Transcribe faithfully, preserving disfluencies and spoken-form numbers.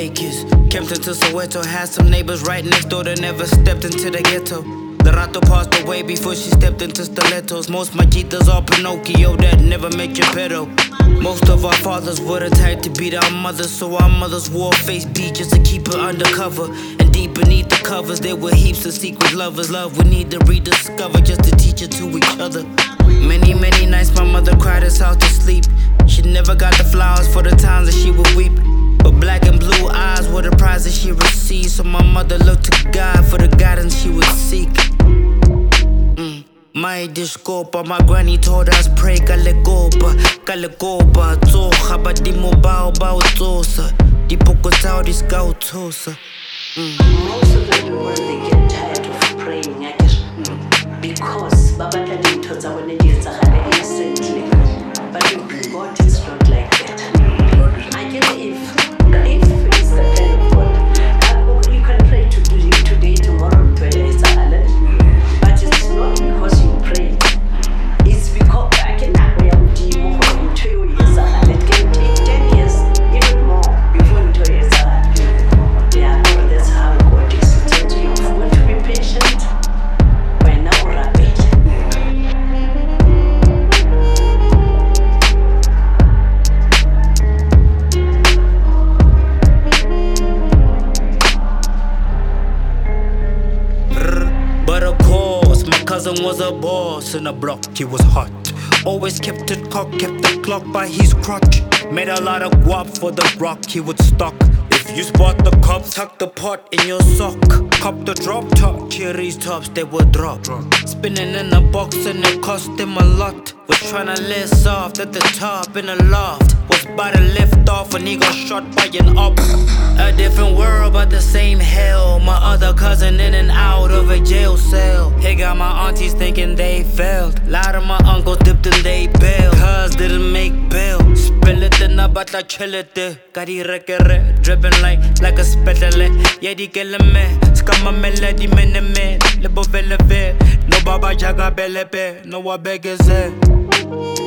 acres. Kempton to Soweto, had some neighbors right next door that never stepped into the ghetto. The Rato passed away before she stepped into stilettos. Most majitas are Pinocchio that never make Geppetto. Most of our fathers were the type to beat our mothers, so our mothers wore face beat just to keep her undercover. And deep beneath the covers there were heaps of secret lovers. Love we need to rediscover just to teach it to each other. Many, many nights my mother cried us out to sleep. She never got the flowers for the times that she would weep, but black and blue eyes were the prizes she received. So my mother looked to God for the guidance she would seek. mm. My discopa, my granny told us pray kalegopa, kalegopa, tsoha, but di mo bao bao tsosa, di poko tao di skau tsosa. Most of them, when they get tired of praying, I guess, because Baba Tadi told us when they instantly, but God is not like that. I guess if if it's the kind of God, uh, you can pray to do it today, tomorrow, it's a halal, but it's not because you pray. It's because I can not wear you two years a halal. It can take ten years, even more, before you two years a halal. Yeah, that's how God is. So you have to be patient. When now rapid. But of course, my cousin was a boss in the block, he was hot. Always kept it cocked, kept the clock by his crotch. Made a lot of guap for the rock he would stock. If you spot the cops, tuck the pot in your sock. Cop the drop top, cherries tops they would drop. Spinning in a box and it cost him a lot. Was tryna live soft at the top in the loft. Was about to lift off when he got shot by an op. A different world but the same hell. My other cousin in and out of a jail cell. He got my aunties thinking they failed. Lot of my uncles dipped in they bail. Cuz didn't make bail. Spill it in a batla chill it there. Kari rekere, dripping like like a spetale. Yedi keleme, skama melody meneme. Lebo veleve, no baba jaga belepe, no wa begeze.